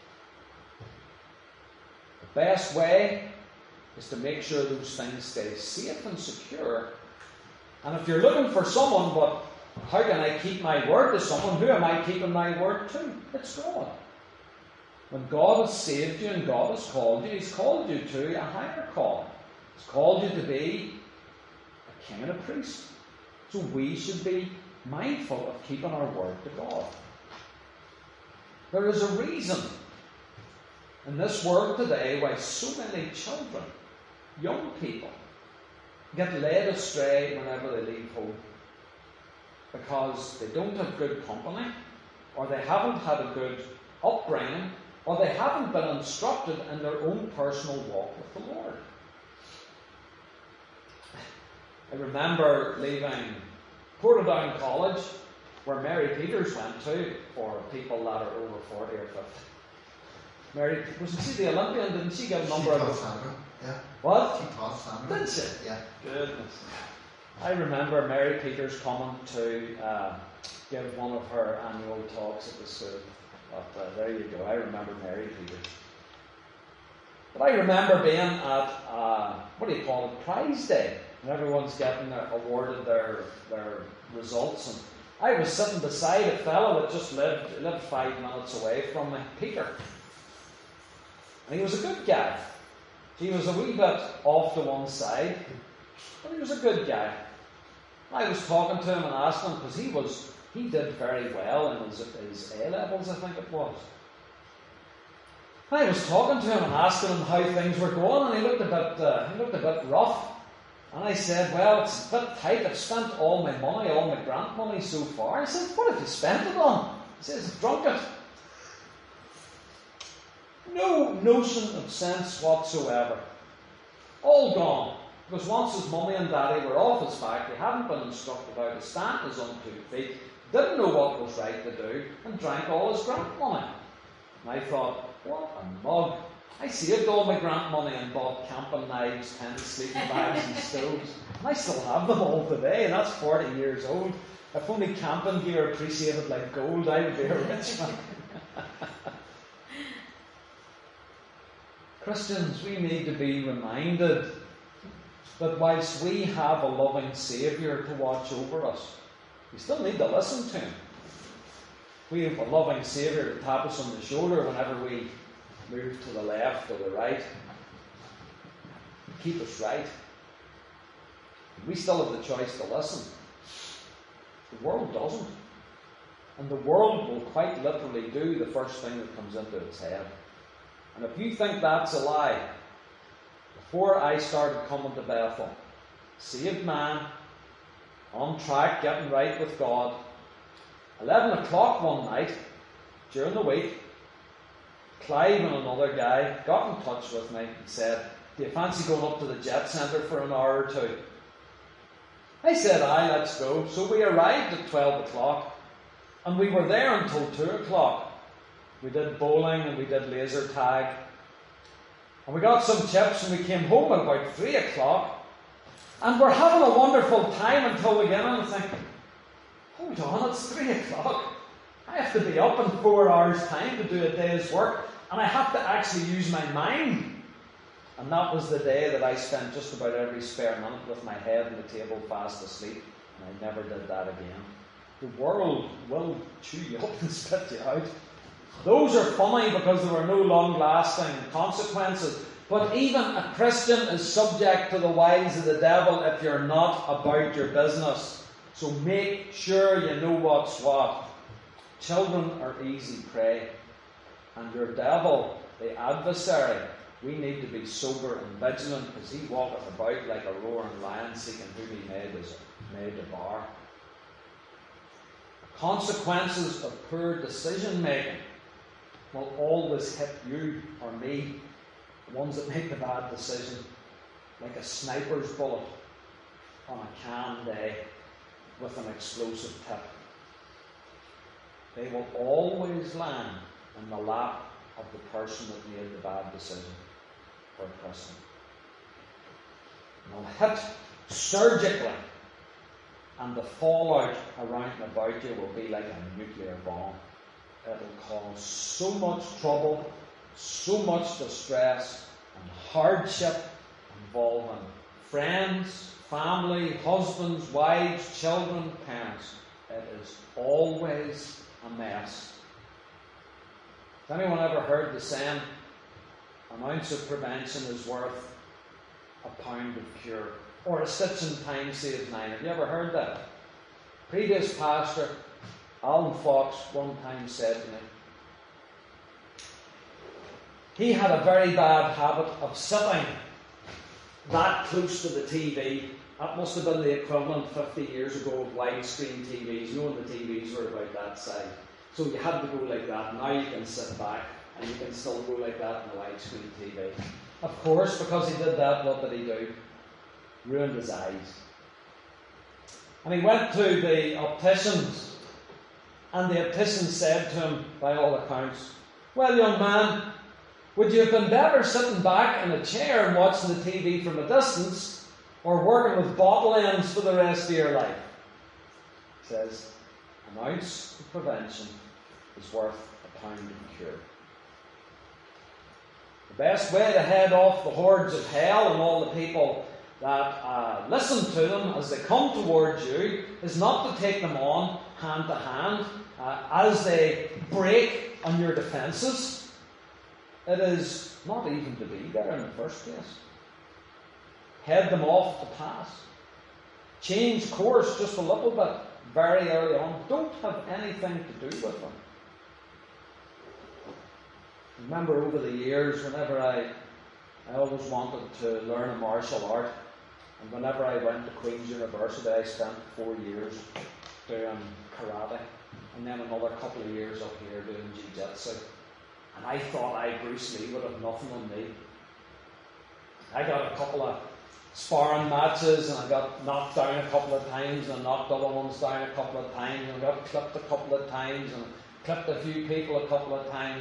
The best way is to make sure those things stay safe and secure. And if you're looking for someone, but how can I keep my word to someone? Who am I keeping my word to? It's God. When God has saved you and God has called you, He's called you to a higher call. He's called you to be a king and a priest. So we should be mindful of keeping our word to God. There is a reason in this world today why so many children, young people, get led astray whenever they leave home. Because they don't have good company, or they haven't had a good upbringing, or they haven't been instructed in their own personal walk with the Lord. I remember leaving Portadown College, where Mary Peters went to, for people that are over forty or fifty. Mary, wasn't she the Olympian? Didn't she get a number she of... Sandra, yeah. What? She taught Sandra. Did she? Yeah. Goodness. I remember Mary Peters coming to uh, give one of her annual talks at the school. But uh, there you go, I remember Mary Peters. But I remember being at, uh, what do you call it, Prize Day, and everyone's getting uh, awarded their their results. And I was sitting beside a fellow that just lived, lived five minutes away from me, Peter. And he was a good guy. He was a wee bit off to one side, but he was a good guy. I was talking to him and asking him, because he was he did very well in his, his A-levels, I think it was. I was talking to him and asking him how things were going, and he looked a bit uh, he looked a bit rough. And I said, well, it's a bit tight. I've spent all my money, all my grant money so far. He said, what have you spent it on? He says, I've drunk it. No notion of sense whatsoever. All gone. Because once his mummy and daddy were off his back, he hadn't been instructed how to stand on his own two feet, didn't know what was right to do, and drank all his grant money. And I thought, what a mug. I saved all my grant money and bought camping knives, tents, sleeping bags and stoves. And I still have them all today, and that's forty years old. If only camping gear appreciated like gold, I would be a rich man. Christians, we need to be reminded that whilst we have a loving Saviour to watch over us, we still need to listen to Him. We have a loving Saviour to tap us on the shoulder whenever we move to the left or the right, keep us right. We still have the choice to listen. The world doesn't. And the world will quite literally do the first thing that comes into its head. And if you think that's a lie, before I started coming to Bethel, saved man, on track, getting right with God, eleven o'clock one night, during the week, Clive and another guy got in touch with me and said, do you fancy going up to the Jet Centre for an hour or two? I said, aye, let's go. So we arrived at twelve o'clock, and we were there until two o'clock. We did bowling and we did laser tag. And we got some chips and we came home at about three o'clock. And we're having a wonderful time until we get in and think, hold on, it's three o'clock. I have to be up in four hours' time to do a day's work. And I have to actually use my mind. And that was the day that I spent just about every spare minute with my head on the table fast asleep. And I never did that again. The world will chew you up and spit you out. Those are funny because there were no long-lasting consequences. But even a Christian is subject to the wiles of the devil if you're not about your business. So make sure you know what's what. Children are easy prey. And your devil, the adversary, we need to be sober and vigilant because he walketh about like a roaring lion seeking whom he may, may devour. Consequences of poor decision making will always hit you or me, the ones that make the bad decision, like a sniper's bullet on a calm day with an explosive tip. They will always land in the lap of the person that made the bad decision for a person. And they'll hit surgically And the fallout around and about you will be like a nuclear bomb. It'll cause so much trouble, so much distress and hardship involving friends, family, husbands, wives, children, parents. It is always a mess. Has anyone ever heard the saying, an ounce of prevention is worth a pound of cure? Or a stitch in time saves nine. Have you ever heard that? Previous pastor, Alan Fox, one time said to me, he had a very bad habit of sitting that close to the T V. That must have been the equivalent fifty years ago of widescreen T Vs. You know when the T Vs were about that size. So you had to go like that. Now you can sit back and you can still go like that in the widescreen T V. Of course, because he did that, what did he do? Ruined his eyes. And he went to the opticians, and the optician said to him, by all accounts, well, young man, would you have been better sitting back in a chair and watching the T V from a distance, or working with bottle ends for the rest of your life? He says, an ounce of prevention is worth a pound of cure. The best way to head off the hordes of hell and all the people that uh, listen to them as they come towards you is not to take them on hand to hand uh, as they break on your defences. It is not even to be there in the first place. Head them off the path. Change course just a little bit very early on. Don't have anything to do with them. Remember over the years, whenever I, I always wanted to learn a martial art, and whenever I went to Queen's University, I spent four years doing karate, and then another couple of years up here doing jiu-jitsu. And I thought I, Bruce Lee, would have nothing on me. I got a couple of sparring matches, and I got knocked down a couple of times, and I knocked other ones down a couple of times, and I got clipped a couple of times, and clipped a few people a couple of times.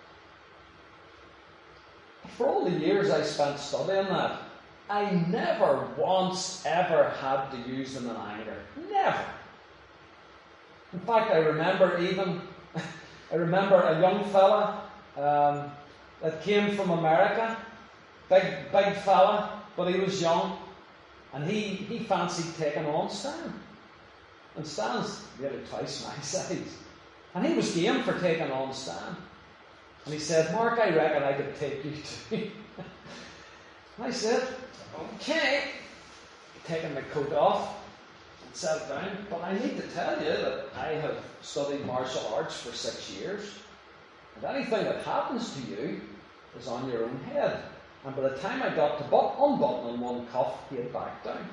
For all the years I spent studying that, I never once ever had to use them in anger. Never. In fact, I remember even, I remember a young fella um, that came from America, big, big fella, but he was young, and he, he fancied taking on Stan. And Stan's nearly twice my size. And he was game for taking on Stan. And he said, Mark, I reckon I could take you too. I said, okay. Taking my coat off and sat down. But I need to tell you that I have studied martial arts for six years. And anything that happens to you is on your own head. And by the time I got to but unbuttoning one cuff, he had backed down.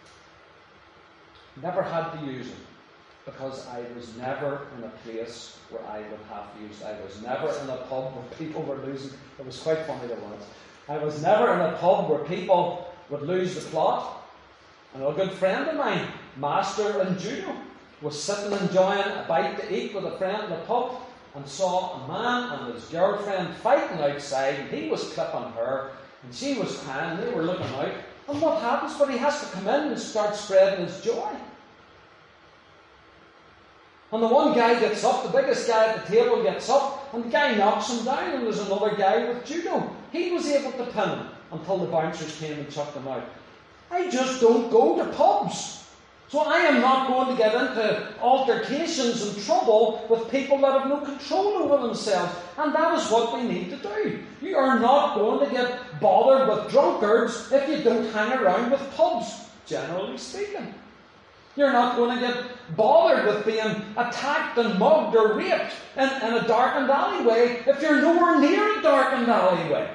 Never had to use it. Because I was never in a place where I would have to use it. I was never in a pub where people were losing. It was quite funny there once. I was never in a pub where people would lose the plot. And a good friend of mine, master in judo, was sitting enjoying a bite to eat with a friend in the pub and saw a man and his girlfriend fighting outside, and he was clipping her and she was crying, and they were looking out. And what happens? But he has to come in and start spreading his joy. And the one guy gets up, the biggest guy at the table gets up, and the guy knocks him down, and there's another guy with judo. He was able to pin him until the bouncers came and chucked him out. I just don't go to pubs. So I am not going to get into altercations and trouble with people that have no control over themselves. And that is what we need to do. You are not going to get bothered with drunkards if you don't hang around with pubs, generally speaking. You're not going to get bothered with being attacked and mugged or raped in, in a darkened alleyway if you're nowhere near a darkened alleyway.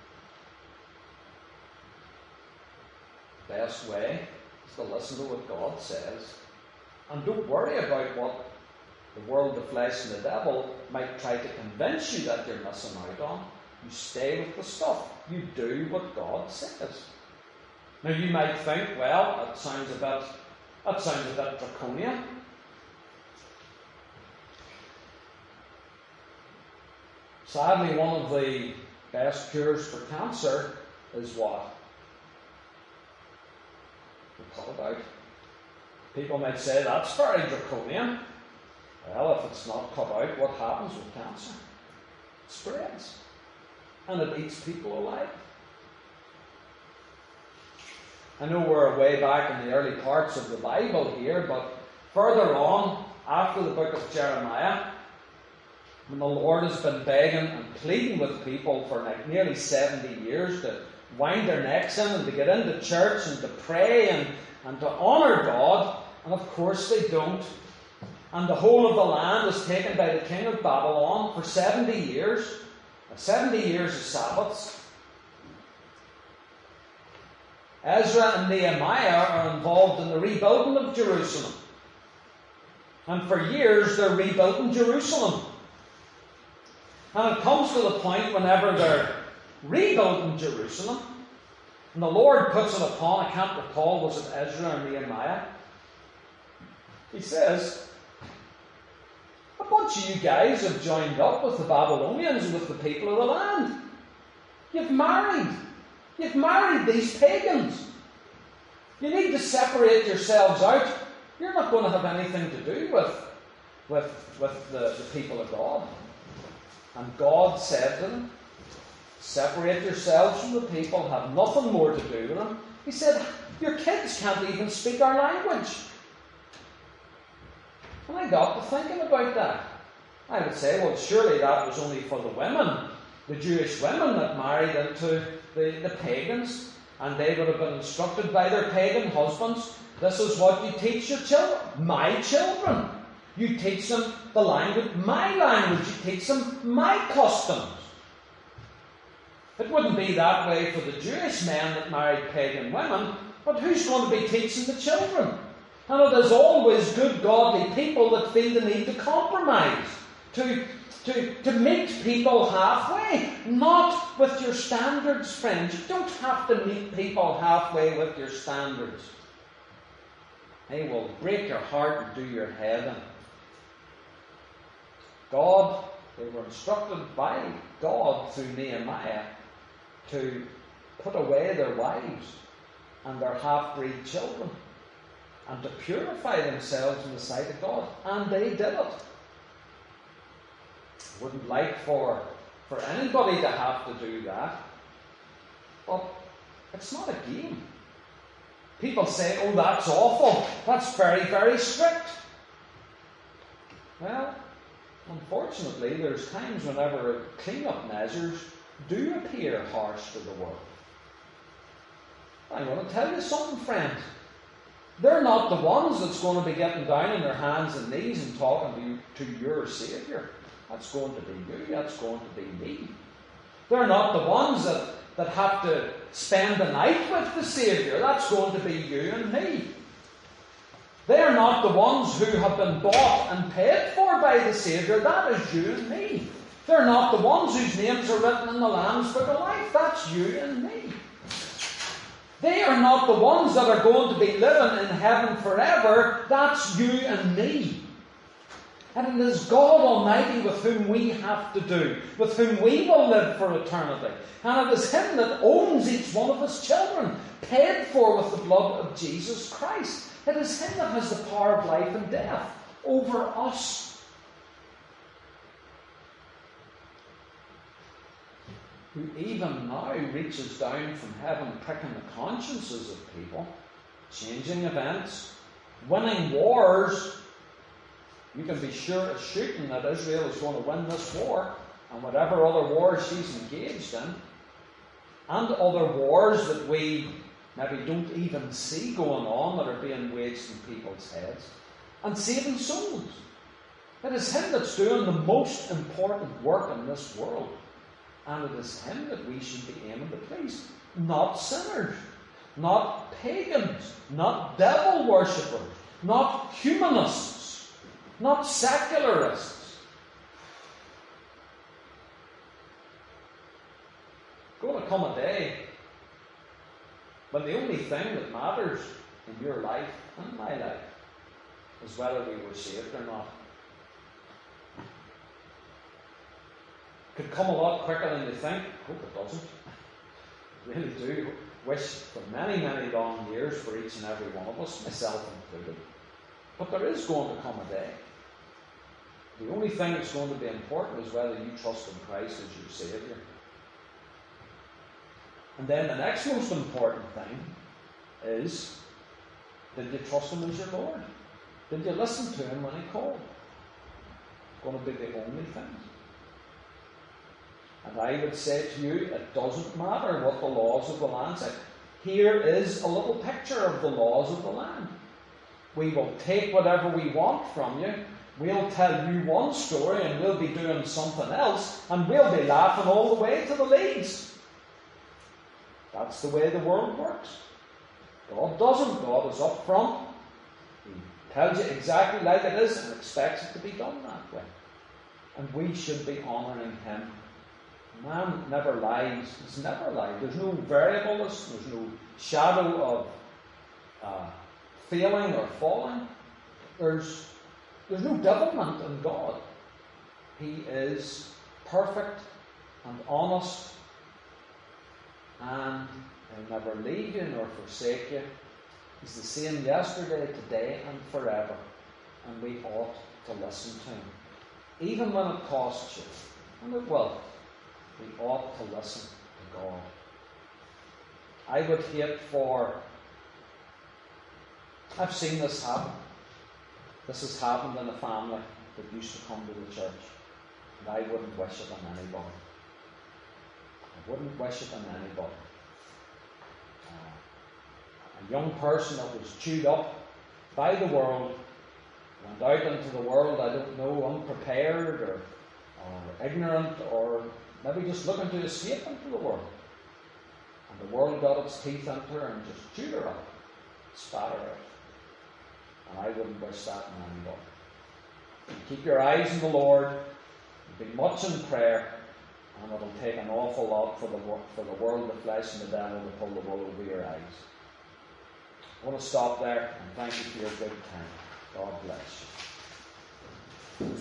Best way is to listen to what God says. And don't worry about what the world, the flesh, and the devil might try to convince you that you're missing out on. You stay with the stuff. You do what God says. Now you might think, well, that sounds a bit... That sounds a bit draconian. Sadly, one of the best cures for cancer is what? We cut it out. People might say, that's very draconian. Well, if it's not cut out, what happens with cancer? It spreads. And it eats people alive. I know we're way back in the early parts of the Bible here, but further on, after the book of Jeremiah, when the Lord has been begging and pleading with people for like nearly seventy years to wind their necks in and to get into church and to pray and, and to honour God, and of course they don't. And the whole of the land is taken by the king of Babylon for seventy years. seventy years of Sabbaths. Ezra and Nehemiah are involved in the rebuilding of Jerusalem. And for years they're rebuilding Jerusalem. And it comes to the point whenever they're rebuilding Jerusalem, and the Lord puts it upon, I can't recall, was it Ezra or Nehemiah? He says, a bunch of you guys have joined up with the Babylonians and with the people of the land. You've married. You've married these pagans. You need to separate yourselves out. You're not going to have anything to do with, with, with the, the people of God. And God said to them, separate yourselves from the people, have nothing more to do with them. He said, your kids can't even speak our language. And I got to thinking about that. I would say, well, surely that was only for the women, the Jewish women that married into the, the pagans, and they would have been instructed by their pagan husbands, this is what you teach your children, my children. You teach them the language, my language. You teach them my customs. It wouldn't be that way for the Jewish men that married pagan women, but who's going to be teaching the children? And it is always good, godly people that feel the need to compromise, to, to, to meet people halfway, not with your standards, friends. You don't have to meet people halfway with your standards. They will break your heart and do your head in. God, they were instructed by God through Nehemiah to put away their wives and their half-breed children and to purify themselves in the sight of God. And they did it. I wouldn't like for, for anybody to have to do that. But it's not a game. People say, oh, that's awful. That's very, very strict. Well, unfortunately, there's times whenever clean-up measures do appear harsh to the world. I'm going to tell you something, friend. They're not the ones that's going to be getting down on their hands and knees and talking to, you, to your Saviour. That's going to be you. That's going to be me. They're not the ones that, that have to spend the night with the Saviour. That's going to be you and me. They are not the ones who have been bought and paid for by the Saviour. That is you and me. They're not the ones whose names are written in the Lamb's Book of Life. That's you and me. They are not the ones that are going to be living in heaven forever. That's you and me. And it is God Almighty with whom we have to do, with whom we will live for eternity. And it is Him that owns each one of His children, paid for with the blood of Jesus Christ. It is Him that has the power of life and death over us. Who even now reaches down from heaven, pricking the consciences of people, changing events, winning wars. You can be sure as shooting that Israel is going to win this war, and whatever other wars she's engaged in, and other wars that we maybe don't even see going on that are being waged in people's heads, and saving souls. It is Him that's doing the most important work in this world. And it is Him that we should be aiming to please. Not sinners, not pagans, not devil worshippers, not humanists, not secularists. Going to come a day when the only thing that matters in your life and my life is whether we were saved or not. Could come a lot quicker than you think. I hope it doesn't. I really do wish for many, many long years for each and every one of us, myself included. But there is going to come a day. The only thing that's going to be important is whether you trust in Christ as your Saviour. And then the next most important thing is, did you trust Him as your Lord? Did you listen to Him when He called? It's going to be the only thing. And I would say to you, it doesn't matter what the laws of the land say. Here is a little picture of the laws of the land. We will take whatever we want from you. We'll tell you one story and we'll be doing something else, and we'll be laughing all the way to the leads. That's the way the world works. God doesn't. God is up front. He tells you exactly like it is and expects it to be done that way. And we should be honouring Him. Man never lies. He's never lied. There's no variableness. There's no shadow of uh, failing or falling. There's, there's no devilment in God. He is perfect and honest, and He'll never leave you nor forsake you. He's the same yesterday, today, and forever. And we ought to listen to Him. Even when it costs you. And it will. We ought to listen to God. I would hate for... I've seen this happen. This has happened in a family that used to come to the church. And I wouldn't wish it on anybody. I wouldn't wish it on anybody. Uh, a young person that was chewed up by the world, went out into the world, I don't know, unprepared or, or ignorant, or maybe just looking to escape into the world. And the world got its teeth into her and just chewed her up, spat her out. And I wouldn't wish that on anybody. You keep your eyes on the Lord, be much in prayer, and it'll take an awful lot for the, for the world, the flesh, and the devil to pull the wool over your eyes. I want to stop there, and thank you for your good time. God bless you.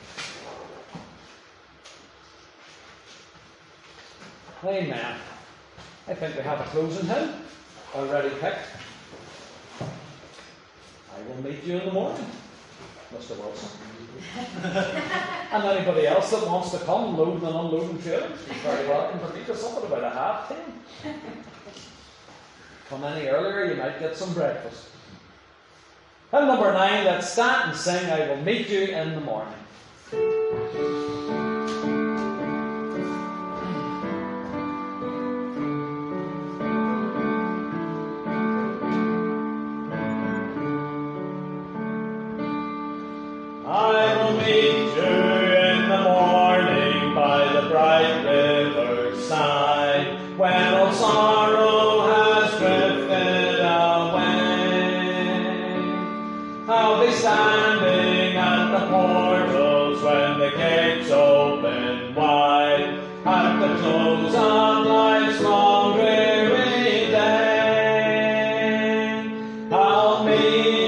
Amen. I think we have a closing hymn already picked. I will meet you in the morning, Mister Wilson. And anybody else that wants to come loading and unloading trailers is very welcome to meet us up at about a half ten. Come any earlier, you might get some breakfast. Hymn number nine, let's stand and sing, I will meet you in the morning. I will meet you in the morning by the bright river's side, when all sorrow has drifted away. I'll be standing at the portals when the gates open wide, at the close of life's long dreary day. I'll meet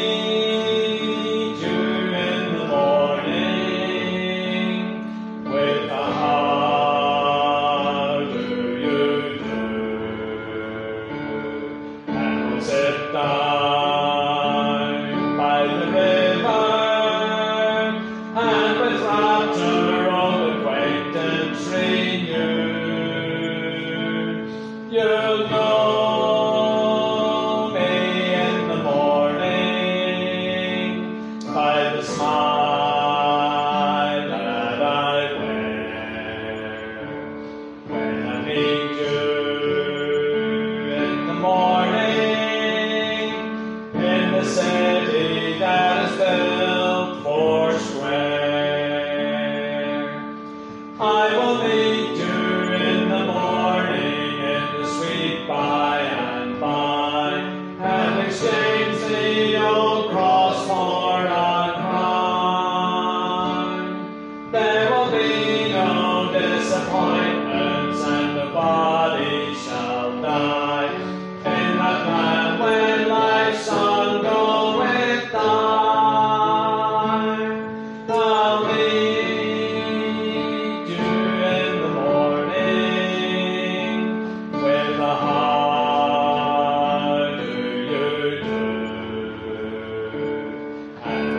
and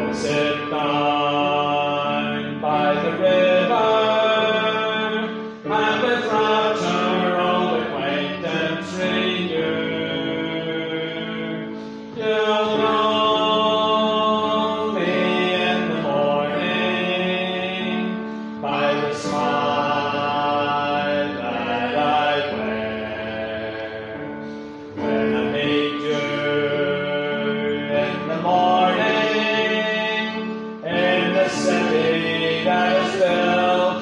the river, and with rapture old acquaintance renew. You'll know me in the morning by the smile that I wear. When I meet you in the morning in the city that is built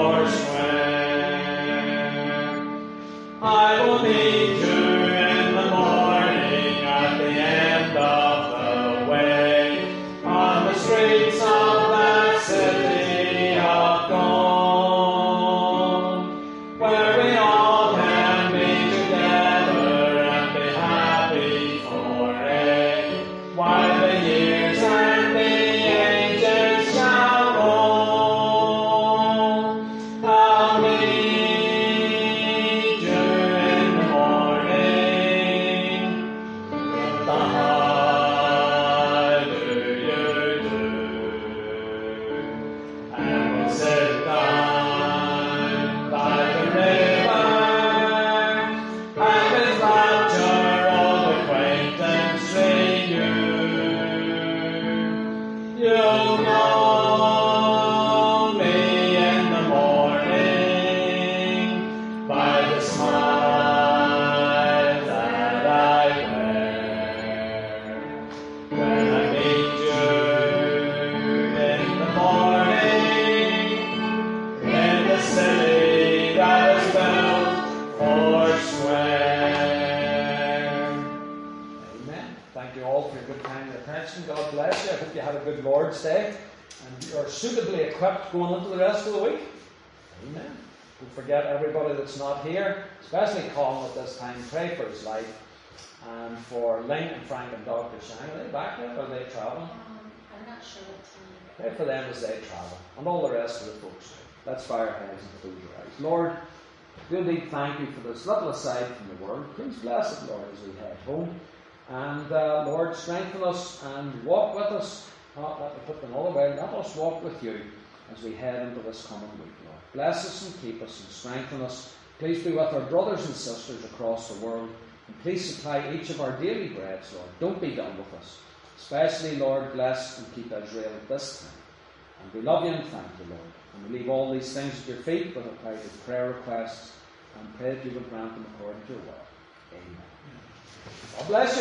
foursquare, I will meet you in the morning at the end of the way, on the streets of that city of gold, where we all can be together and be happy for it, while the years and the ages shall roll. I'll meet you in the morning with the hallelujah do, and we'll sit down by the river, and with rapture old acquaintance renew. You'll know me in the morning by the smile that I wear. When I meet you in the morning in the city that is built foursquare. Amen. Thank you all for your good time and attention. God bless you. I hope you had a good Lord's Day and you are suitably equipped going into the rest of the week. Amen. Don't forget everybody that's not here, especially Colin at this time, pray for his life. And for Lynn and Frank and Doctor Sang, are they back yet or are they travelling? Um, I'm not sure what time. Pray for them as they travel, and all the rest of the folks. Let's bow our heads and close our eyes. Lord, do indeed thank you for this little aside from the world. Please bless it, Lord, as we head home. And uh, Lord, strengthen us and walk with us. Not let me put them all away. Let us walk with you as we head into this coming week, Lord. Bless us and keep us and strengthen us. Please be with our brothers and sisters across the world. And please supply each of our daily breads, Lord. Don't be done with us. Especially, Lord, bless and keep Israel at this time. And we love you and thank you, Lord. And we leave all these things at your feet with our private prayer requests and pray that you will grant them according to your will. Amen. God bless you.